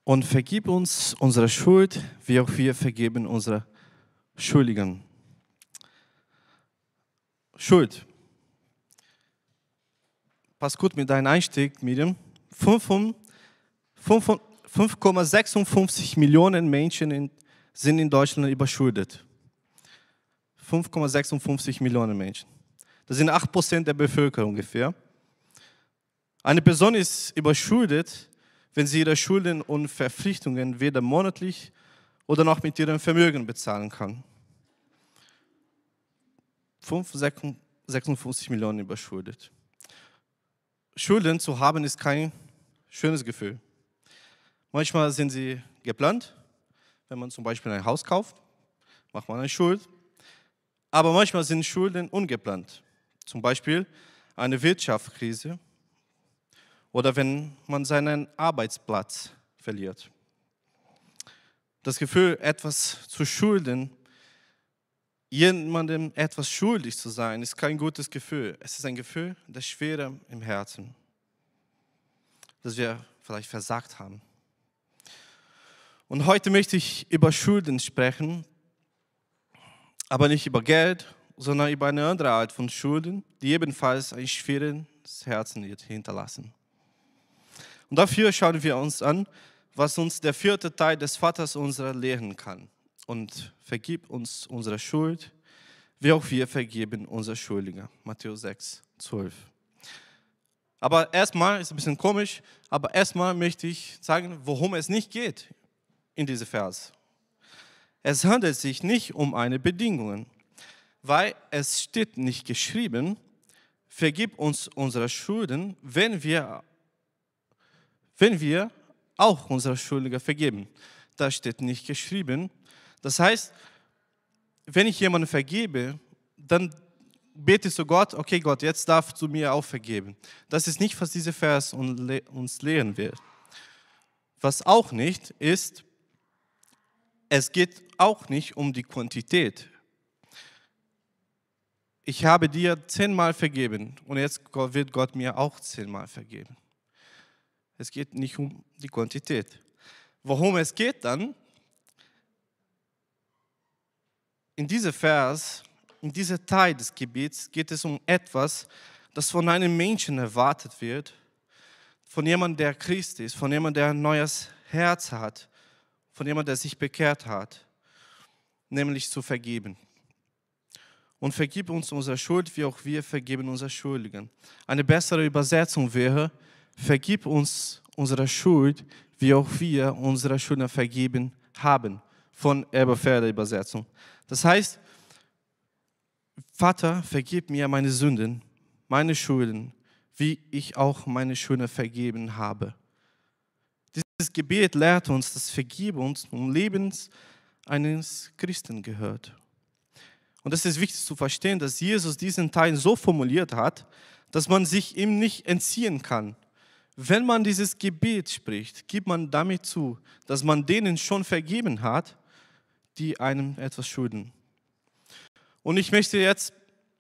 Und vergib uns unsere Schuld, wie auch wir vergeben unsere Schuldigen. Schuld. Passt gut mit deinem Einstieg, Miriam. 5,56 Millionen Menschen sind in Deutschland überschuldet. 5,56 Millionen Menschen. Das sind 8% der Bevölkerung ungefähr. Eine Person ist überschuldet, wenn sie ihre Schulden und Verpflichtungen weder monatlich oder noch mit ihrem Vermögen bezahlen kann. 56 Millionen überschuldet. Schulden zu haben ist kein schönes Gefühl. Manchmal sind sie geplant, wenn man zum Beispiel ein Haus kauft, macht man eine Schuld. Aber manchmal sind Schulden ungeplant. Zum Beispiel eine Wirtschaftskrise oder wenn man seinen Arbeitsplatz verliert. Das Gefühl, etwas zu schulden, jemandem etwas schuldig zu sein, ist kein gutes Gefühl. Es ist ein Gefühl der Schwere im Herzen, dass wir vielleicht versagt haben. Und heute möchte ich über Schulden sprechen, aber nicht über Geld, sondern über eine andere Art von Schulden, die ebenfalls ein schweres Herzen hinterlassen. Und dafür schauen wir uns an, was uns der 4. Teil des Vaters unserer lehren kann. Und vergib uns unsere Schuld, wie auch wir vergeben unsere Schuldigen. Matthäus 6, 12. Aber erstmal, ist ein bisschen komisch, aber erstmal möchte ich sagen, worum es nicht geht in diesem Vers. Es handelt sich nicht um eine Bedingung, weil es steht nicht geschrieben, vergib uns unsere Schulden, wenn wir auch unsere Schuldigen vergeben. Das steht nicht geschrieben. Das heißt, wenn ich jemanden vergebe, dann bete ich zu Gott, okay Gott, jetzt darfst du mir auch vergeben. Das ist nicht, was dieser Vers uns lehren will. Was auch nicht ist, es geht auch nicht um die Quantität. Ich habe dir 10-mal vergeben und jetzt wird Gott mir auch 10-mal vergeben. Es geht nicht um die Quantität. Worum es geht dann? In diesem Vers, in diesem Teil des Gebets geht es um etwas, das von einem Menschen erwartet wird, von jemandem, der Christ ist, von jemandem, der ein neues Herz hat, von jemandem, der sich bekehrt hat, nämlich zu vergeben. Und vergib uns unsere Schuld, wie auch wir vergeben unsere Schuldigen. Eine bessere Übersetzung wäre, vergib uns unsere Schuld, wie auch wir unsere Schulden vergeben haben, von Elberfelder Übersetzung. Das heißt, Vater, vergib mir meine Sünden, meine Schulden, wie ich auch meine Schulden vergeben habe. Dieses Gebet lehrt uns, dass Vergebung zum Leben eines Christen gehört. Und es ist wichtig zu verstehen, dass Jesus diesen Teil so formuliert hat, dass man sich ihm nicht entziehen kann. Wenn man dieses Gebet spricht, gibt man damit zu, dass man denen schon vergeben hat, die einem etwas schulden. Und ich möchte jetzt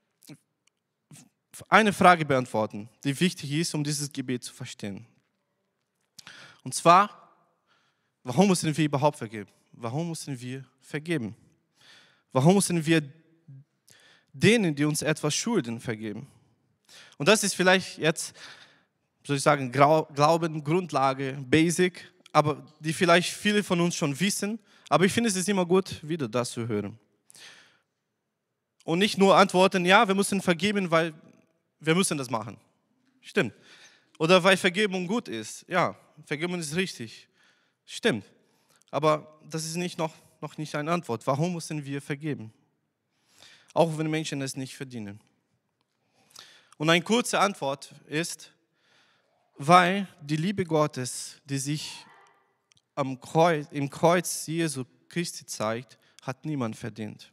eine Frage beantworten, die wichtig ist, um dieses Gebet zu verstehen. Und zwar, warum müssen wir überhaupt vergeben? Warum müssen wir vergeben? Warum müssen wir denen, die uns etwas schulden, vergeben? Und das ist vielleicht jetzt, soll ich sagen, Glauben, Grundlage, Basic, aber die vielleicht viele von uns schon wissen. Aber ich finde, es ist immer gut, wieder das zu hören. Und nicht nur antworten, ja, wir müssen vergeben, weil wir müssen das machen. Stimmt. Oder weil Vergebung gut ist. Ja, Vergebung ist richtig. Stimmt. Aber das ist noch nicht eine Antwort. Warum müssen wir vergeben? Auch wenn Menschen es nicht verdienen. Und eine kurze Antwort ist, weil die Liebe Gottes, die sich im Kreuz Jesu Christi zeigt, hat niemand verdient.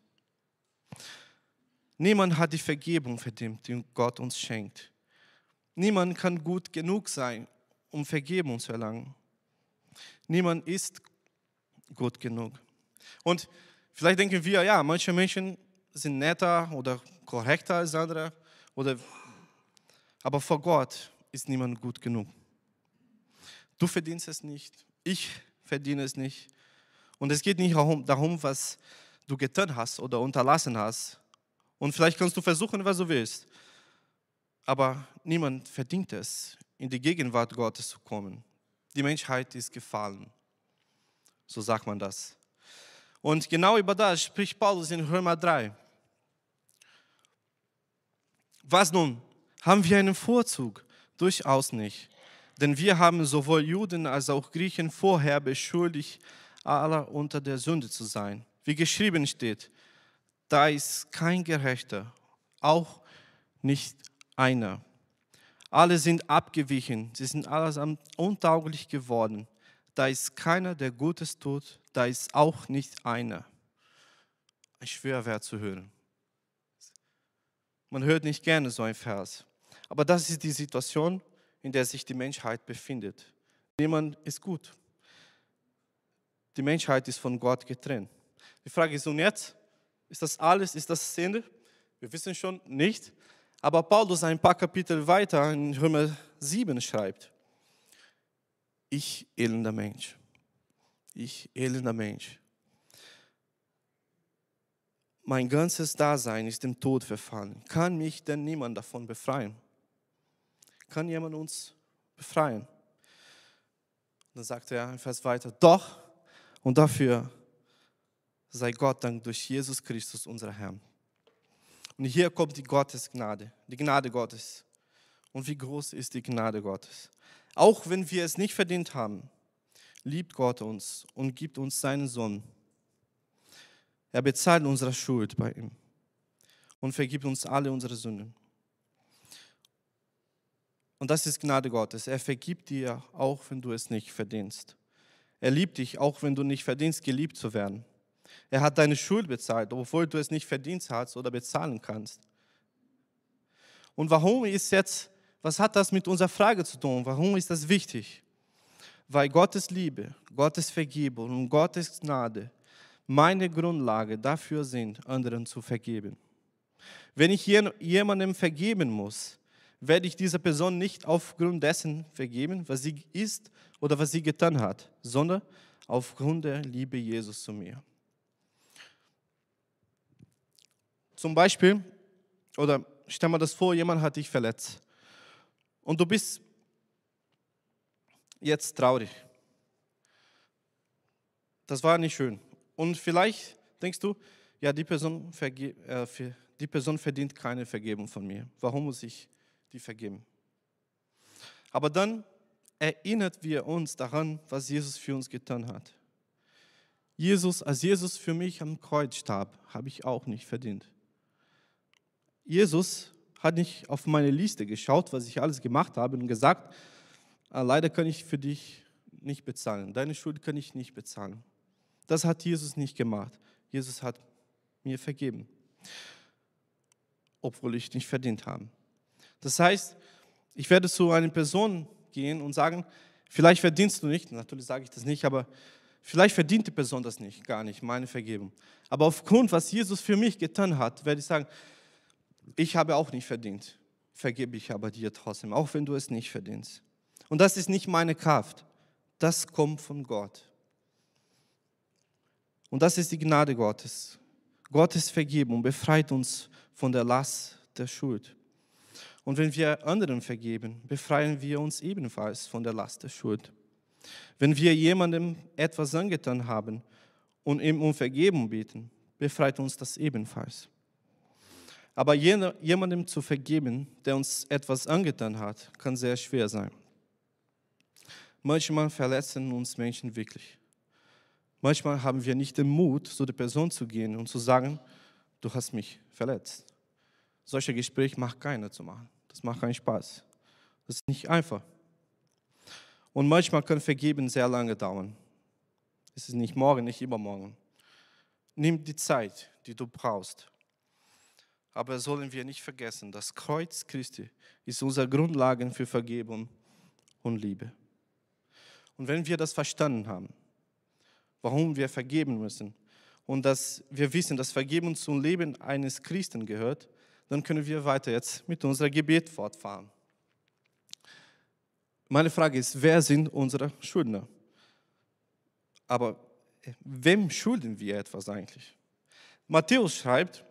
Niemand hat die Vergebung verdient, die Gott uns schenkt. Niemand kann gut genug sein, um Vergebung zu erlangen. Niemand ist gut genug. Und vielleicht denken wir, ja, manche Menschen sind netter oder korrekter als andere, aber vor Gott ist niemand gut genug. Du verdienst es nicht, ich verdiene es nicht. Und es geht nicht darum, was du getan hast oder unterlassen hast. Und vielleicht kannst du versuchen, was du willst. Aber niemand verdient es, in die Gegenwart Gottes zu kommen. Die Menschheit ist gefallen. So sagt man das. Und genau über das spricht Paulus in Römer 3. Was nun? Haben wir einen Vorzug? Durchaus nicht. Denn wir haben sowohl Juden als auch Griechen vorher beschuldigt, aller unter der Sünde zu sein. Wie geschrieben steht, da ist kein Gerechter, auch nicht einer. Alle sind abgewichen, sie sind allesamt untauglich geworden. Da ist keiner, der Gutes tut, da ist auch nicht einer. Ein Schwerwert zu hören. Man hört nicht gerne so ein Vers. Aber das ist die Situation, in der sich die Menschheit befindet. Niemand ist gut. Die Menschheit ist von Gott getrennt. Die Frage ist, und jetzt? Ist das alles? Ist das das Ende? Wir wissen schon nicht. Aber Paulus ein paar Kapitel weiter in Römer 7 schreibt, ich elender Mensch, mein ganzes Dasein ist dem Tod verfallen. Kann mich denn niemand davon befreien? Kann jemand uns befreien? Dann sagt er ein Vers weiter, doch, und dafür sei Gott Dank durch Jesus Christus, unser Herrn. Und hier kommt die Gottesgnade, die Gnade Gottes. Und wie groß ist die Gnade Gottes? Auch wenn wir es nicht verdient haben, liebt Gott uns und gibt uns seinen Sohn. Er bezahlt unsere Schuld bei ihm und vergibt uns alle unsere Sünden. Und das ist Gnade Gottes. Er vergibt dir, auch wenn du es nicht verdienst. Er liebt dich, auch wenn du nicht verdienst, geliebt zu werden. Er hat deine Schuld bezahlt, obwohl du es nicht verdient hast oder bezahlen kannst. Und warum ist jetzt, was hat das mit unserer Frage zu tun? Warum ist das wichtig? Weil Gottes Liebe, Gottes Vergebung und Gottes Gnade meine Grundlage dafür sind, anderen zu vergeben. Wenn ich jemandem vergeben muss, werde ich dieser Person nicht aufgrund dessen vergeben, was sie ist oder was sie getan hat, sondern aufgrund der Liebe Jesus zu mir. Zum Beispiel, oder stell mal das vor, jemand hat dich verletzt und du bist jetzt traurig. Das war nicht schön. Und vielleicht denkst du, ja, die Person verdient keine Vergebung von mir. Warum muss ich die vergeben? Aber dann erinnert wir uns daran, was Jesus für uns getan hat. Als Jesus für mich am Kreuz starb, habe ich auch nicht verdient. Jesus hat nicht auf meine Liste geschaut, was ich alles gemacht habe und gesagt, leider kann ich für dich nicht bezahlen. Deine Schuld kann ich nicht bezahlen. Das hat Jesus nicht gemacht. Jesus hat mir vergeben, obwohl ich nicht verdient habe. Das heißt, ich werde zu einer Person gehen und sagen, vielleicht verdienst du nicht, natürlich sage ich das nicht, aber vielleicht verdient die Person das nicht, gar nicht, meine Vergebung. Aber aufgrund, was Jesus für mich getan hat, werde ich sagen, ich habe auch nicht verdient, vergebe ich aber dir trotzdem, auch wenn du es nicht verdienst. Und das ist nicht meine Kraft, das kommt von Gott. Und das ist die Gnade Gottes. Gottes Vergebung befreit uns von der Last der Schuld. Und wenn wir anderen vergeben, befreien wir uns ebenfalls von der Last der Schuld. Wenn wir jemandem etwas angetan haben und ihm um Vergebung beten, befreit uns das ebenfalls. Aber jemandem zu vergeben, der uns etwas angetan hat, kann sehr schwer sein. Manchmal verletzen uns Menschen wirklich. Manchmal haben wir nicht den Mut, zu der Person zu gehen und zu sagen, du hast mich verletzt. Solche Gespräche macht keiner zu machen. Das macht keinen Spaß. Das ist nicht einfach. Und manchmal kann Vergeben sehr lange dauern. Es ist nicht morgen, nicht übermorgen. Nimm die Zeit, die du brauchst. Aber sollen wir nicht vergessen, das Kreuz Christi ist unsere Grundlage für Vergebung und Liebe. Und wenn wir das verstanden haben, warum wir vergeben müssen und dass wir wissen, dass Vergebung zum Leben eines Christen gehört, dann können wir weiter jetzt mit unserem Gebet fortfahren. Meine Frage ist, wer sind unsere Schuldner? Aber wem schulden wir etwas eigentlich? Matthäus schreibt,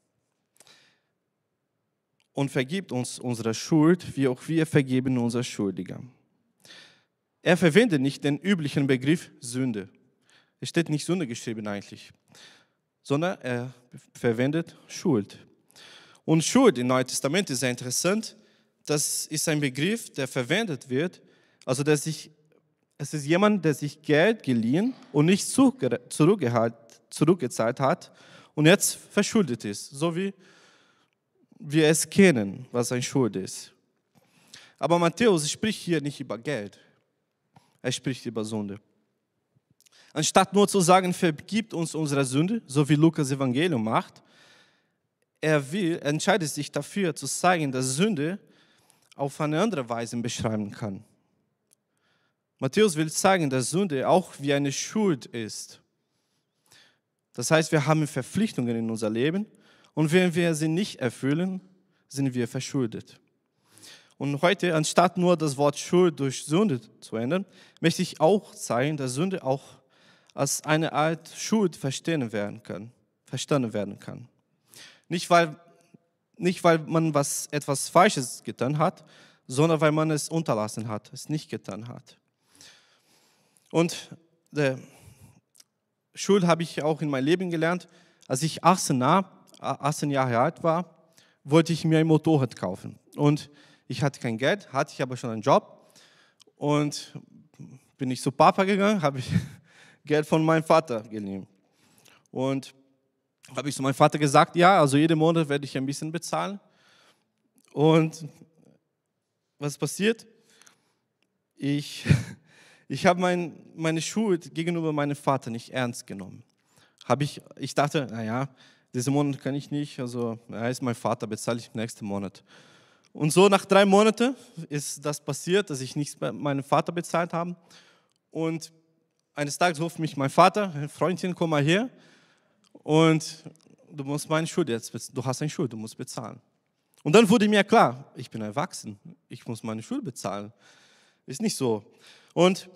und vergibt uns unsere Schuld, wie auch wir vergeben unsere Schuldiger. Er verwendet nicht den üblichen Begriff Sünde. Es steht nicht Sünde geschrieben eigentlich, sondern er verwendet Schuld. Und Schuld im Neuen Testament ist sehr interessant. Das ist ein Begriff, der verwendet wird, also es ist jemand, der sich Geld geliehen und nicht zurückgezahlt hat und jetzt verschuldet ist, so wie wir es kennen, was ein Schuld ist. Aber Matthäus spricht hier nicht über Geld, er spricht über Sünde. Anstatt nur zu sagen, vergibt uns unsere Sünde, so wie Lukas Evangelium macht, er entscheidet sich dafür zu zeigen, dass Sünde auf eine andere Weise beschreiben kann. Matthäus will zeigen, dass Sünde auch wie eine Schuld ist. Das heißt, wir haben Verpflichtungen in unser Leben und wenn wir sie nicht erfüllen, sind wir verschuldet. Und heute, anstatt nur das Wort Schuld durch Sünde zu ändern, möchte ich auch zeigen, dass Sünde auch als eine Art Schuld verstanden werden kann. Nicht, weil man etwas Falsches getan hat, sondern weil man es unterlassen hat, es nicht getan hat. Und Schuld habe ich auch in meinem Leben gelernt. Als ich 18 Jahre alt war, wollte ich mir ein Motorrad kaufen. Und ich hatte kein Geld, hatte ich aber schon einen Job. Und bin ich zu Papa gegangen, habe ich Geld von meinem Vater geliehen. Und habe ich zu meinem Vater gesagt, ja, also jeden Monat werde ich ein bisschen bezahlen. Und was passiert? Ich habe meine Schuld gegenüber meinem Vater nicht ernst genommen. Ich dachte, naja, diesen Monat kann ich nicht, also er ist mein Vater, bezahle ich nächsten Monat. Und so nach 3 Monaten ist das passiert, dass ich nichts bei meinem Vater bezahlt habe. Und eines Tages ruft mich mein Vater, Freundchen, komm mal her. Und du musst meine Schuld jetzt bezahlen. Du hast eine Schuld, du musst bezahlen. Und dann wurde mir klar, ich bin erwachsen, ich muss meine Schuld bezahlen. Ist nicht so. Und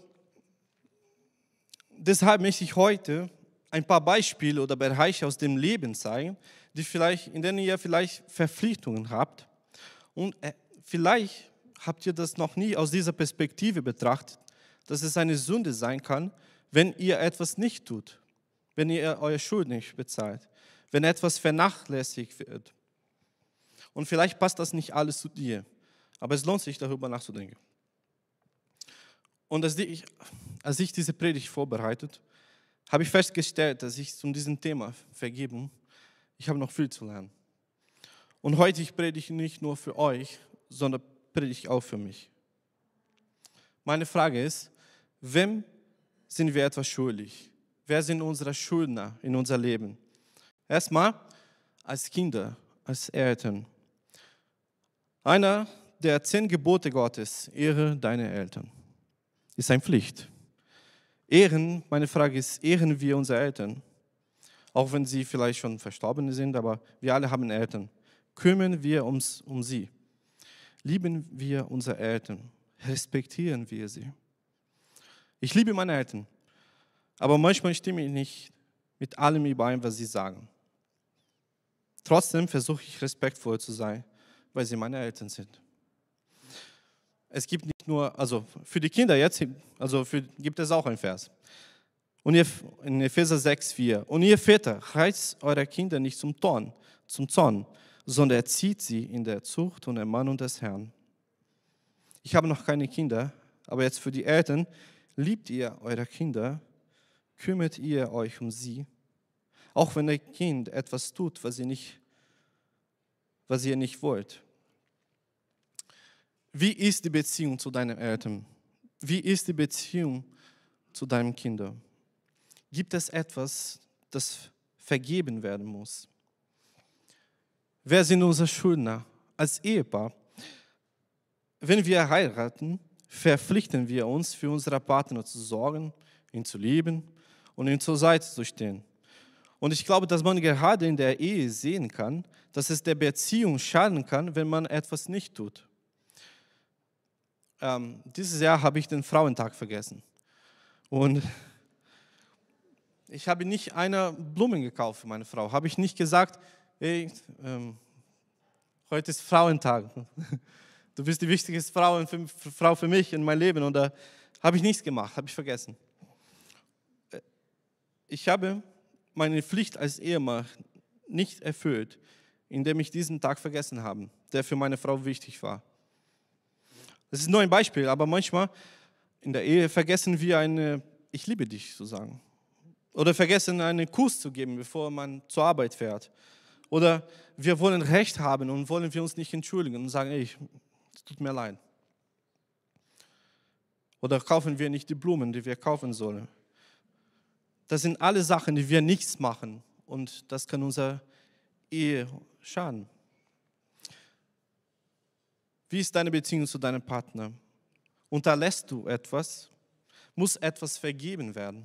deshalb möchte ich heute ein paar Beispiele oder Bereiche aus dem Leben zeigen, in denen ihr vielleicht Verpflichtungen habt. Und vielleicht habt ihr das noch nie aus dieser Perspektive betrachtet, dass es eine Sünde sein kann, wenn ihr etwas nicht tut. Wenn ihr eure Schuld nicht bezahlt, wenn etwas vernachlässigt wird. Und vielleicht passt das nicht alles zu dir, aber es lohnt sich, darüber nachzudenken. Und als ich diese Predigt vorbereitet, habe ich festgestellt, dass ich zu diesem Thema Vergebung, ich habe noch viel zu lernen. Und heute ich predige nicht nur für euch, sondern predige auch für mich. Meine Frage ist, wem sind wir etwas schuldig? Wer sind unsere Schuldner in unser Leben? Erstmal als Kinder, als Eltern. Einer der 10 Gebote Gottes, ehre deine Eltern, ist eine Pflicht. Meine Frage ist, ehren wir unsere Eltern? Auch wenn sie vielleicht schon verstorben sind, aber wir alle haben Eltern. Kümmern wir uns um sie? Lieben wir unsere Eltern? Respektieren wir sie? Ich liebe meine Eltern. Aber manchmal stimme ich nicht mit allem überein, was sie sagen. Trotzdem versuche ich respektvoll zu sein, weil sie meine Eltern sind. Es gibt nicht nur, also für die Kinder jetzt, gibt es auch einen Vers. Und in Epheser 6,4. Und ihr Väter, reizt eure Kinder nicht zum Zorn, sondern erzieht sie in der Zucht und Ermahnung des Herrn. Ich habe noch keine Kinder, aber jetzt für die Eltern, liebt ihr eure Kinder, kümmert ihr euch um sie, auch wenn ein Kind etwas tut, was ihr nicht wollt. Wie ist die Beziehung zu deinen Eltern? Wie ist die Beziehung zu deinen Kindern? Gibt es etwas, das vergeben werden muss? Wer sind unsere Schuldner? Als Ehepaar, wenn wir heiraten, verpflichten wir uns, für unsere Partner zu sorgen, ihn zu lieben und ihm zur Seite zu stehen. Und ich glaube, dass man gerade in der Ehe sehen kann, dass es der Beziehung schaden kann, wenn man etwas nicht tut. Dieses Jahr habe ich den Frauentag vergessen. Und Ich habe nicht eine Blumen gekauft für meine Frau. Habe ich nicht gesagt, hey, heute ist Frauentag. Du bist die wichtigste Frau für mich in meinem Leben. Oder habe ich nichts gemacht, habe ich vergessen. Ich habe meine Pflicht als Ehemann nicht erfüllt, indem ich diesen Tag vergessen habe, der für meine Frau wichtig war. Das ist nur ein Beispiel, aber manchmal in der Ehe vergessen wir eine Ich liebe dich zu sagen. Oder vergessen einen Kuss zu geben, bevor man zur Arbeit fährt. Oder wir wollen Recht haben und wollen wir uns nicht entschuldigen und sagen, ey, es tut mir leid. Oder kaufen wir nicht die Blumen, die wir kaufen sollen. Das sind alle Sachen, die wir nichts machen und das kann unserer Ehe schaden. Wie ist deine Beziehung zu deinem Partner? Unterlässt du etwas? Muss etwas vergeben werden?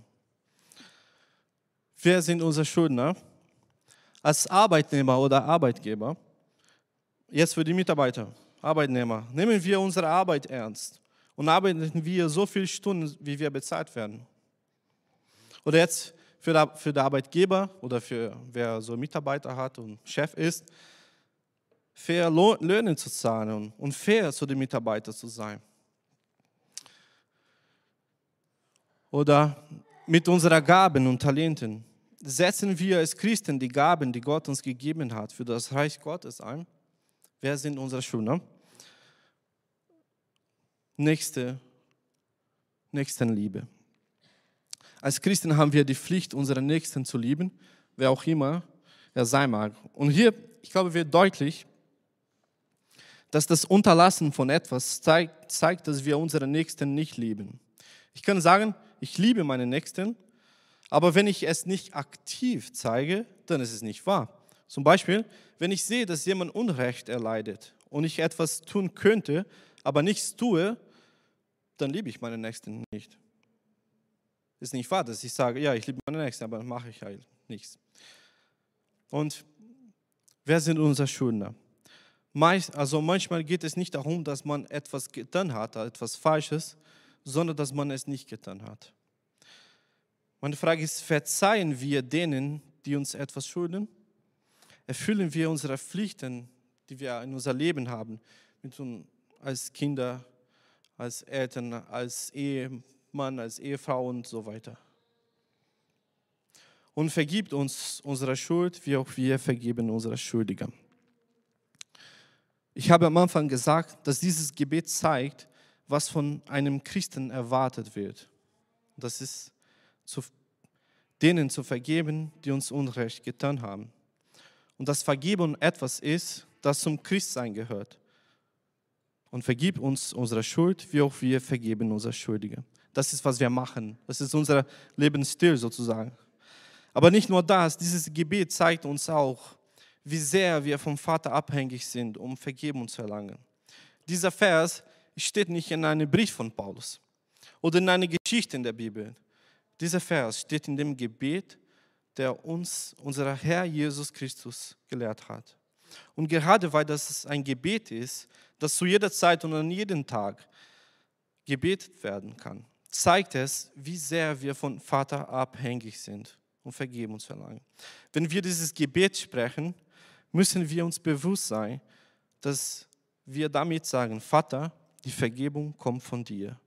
Wer sind unsere Schuldner? Als Arbeitnehmer oder Arbeitgeber, jetzt für die Mitarbeiter, Arbeitnehmer, nehmen wir unsere Arbeit ernst und arbeiten wir so viele Stunden, wie wir bezahlt werden. Oder jetzt für den Arbeitgeber oder für wer so Mitarbeiter hat und Chef ist, fair Löhne zu zahlen und fair zu den Mitarbeitern zu sein. Oder mit unseren Gaben und Talenten setzen wir als Christen die Gaben, die Gott uns gegeben hat, für das Reich Gottes ein. Wer sind unsere Schuldner? Nächstenliebe. Als Christen haben wir die Pflicht, unseren Nächsten zu lieben, wer auch immer er sein mag. Und hier, ich glaube, wird deutlich, dass das Unterlassen von etwas zeigt, dass wir unseren Nächsten nicht lieben. Ich kann sagen, ich liebe meinen Nächsten, aber wenn ich es nicht aktiv zeige, dann ist es nicht wahr. Zum Beispiel, wenn ich sehe, dass jemand Unrecht erleidet und ich etwas tun könnte, aber nichts tue, dann liebe ich meinen Nächsten nicht. Ist nicht wahr, dass ich sage, ja, ich liebe meinen Nächsten, aber dann mache ich halt nichts. Und wer sind unsere Schuldner? Manchmal geht es nicht darum, dass man etwas getan hat, etwas Falsches, sondern dass man es nicht getan hat. Meine Frage ist, verzeihen wir denen, die uns etwas schulden? Erfüllen wir unsere Pflichten, die wir in unser Leben haben, als Kinder, als Eltern, als Ehemann, als Ehefrau und so weiter? Und vergibt uns unsere Schuld, wie auch wir vergeben unsere Schuldiger. Ich habe am Anfang gesagt, dass dieses Gebet zeigt, was von einem Christen erwartet wird. Das ist, denen zu vergeben, die uns Unrecht getan haben. Und dass Vergebung etwas ist, das zum Christsein gehört. Und vergib uns unsere Schuld, wie auch wir vergeben unsere Schuldige. Das ist, was wir machen. Das ist unser Lebensstil sozusagen. Aber nicht nur das, dieses Gebet zeigt uns auch, wie sehr wir vom Vater abhängig sind, um Vergebung zu erlangen. Dieser Vers steht nicht in einem Brief von Paulus oder in einer Geschichte in der Bibel. Dieser Vers steht in dem Gebet, der uns unser Herr Jesus Christus gelehrt hat. Und gerade weil das ein Gebet ist, das zu jeder Zeit und an jedem Tag gebetet werden kann, zeigt es, wie sehr wir vom Vater abhängig sind und Vergebung zu erlangen. Wenn wir dieses Gebet sprechen, müssen wir uns bewusst sein, dass wir damit sagen, Vater, die Vergebung kommt von dir.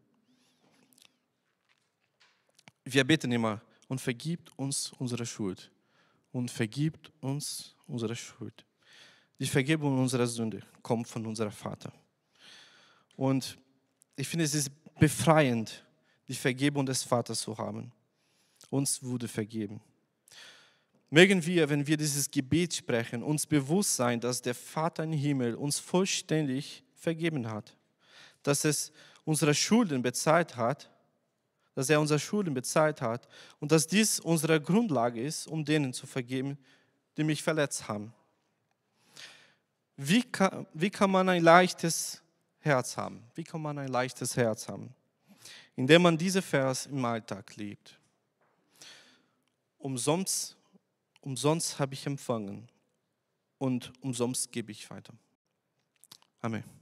Wir beten immer, und vergibt uns unsere Schuld. Und vergibt uns unsere Schuld. Die Vergebung unserer Sünde kommt von unserem Vater. Und ich finde, es ist befreiend, die Vergebung des Vaters zu haben. Uns wurde vergeben. Mögen wir, wenn wir dieses Gebet sprechen, uns bewusst sein, dass der Vater im Himmel uns vollständig vergeben hat. Dass es unsere Schulden bezahlt hat, dass er unsere Schulden bezahlt hat und dass dies unsere Grundlage ist, um denen zu vergeben, die mich verletzt haben. Wie kann man ein leichtes Herz haben? Wie kann man ein leichtes Herz haben? Indem man diese Vers im Alltag lebt. Umsonst habe ich empfangen und umsonst gebe ich weiter. Amen.